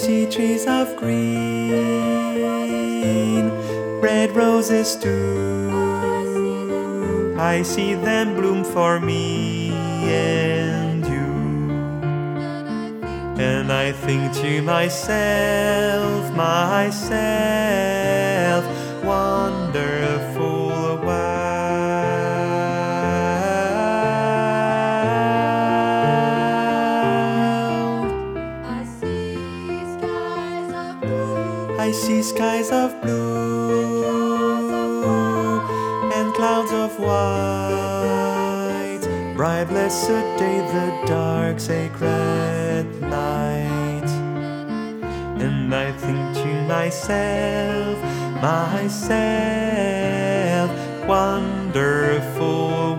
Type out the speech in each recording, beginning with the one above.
pretty trees of green, red roses too. I see them bloom for me and you. And I think to myself, wonderful world. I see skies of blue and clouds of white. Bright blessed day, the dark sacred night. And I think to myself, wonderful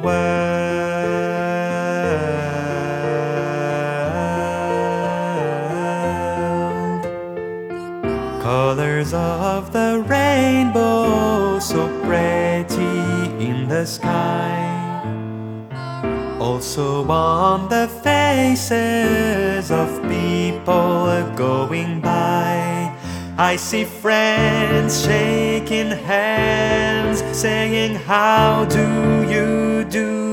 world. Colors of the rainbow, so pretty in the sky, also on the faces of people going by. I see friends shaking hands, saying, how do you do?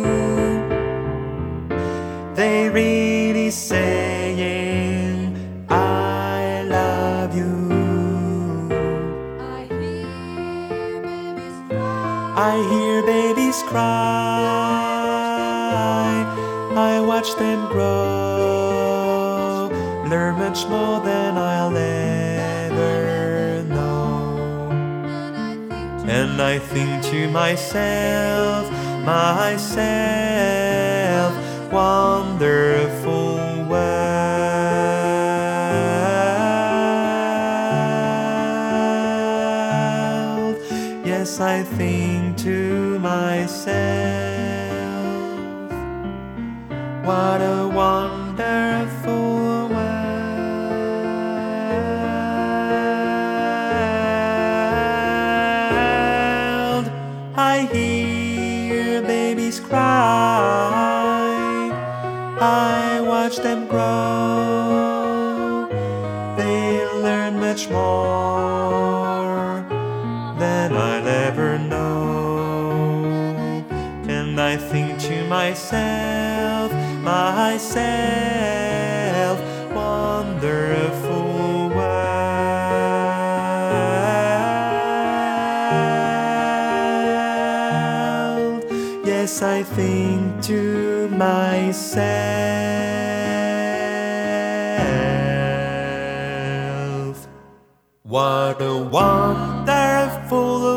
They really saying, I love you. I hear babies cry, I watch them grow, learn much more than I'll ever know. And I think to myself, wonderful world. Yes, I think to myself, what a wonderful world. I hear babies cry, I watch them grow. They learn much more than I'll ever know. And I think to myself, wonderful world. Yes, I think to myself, what a wonderful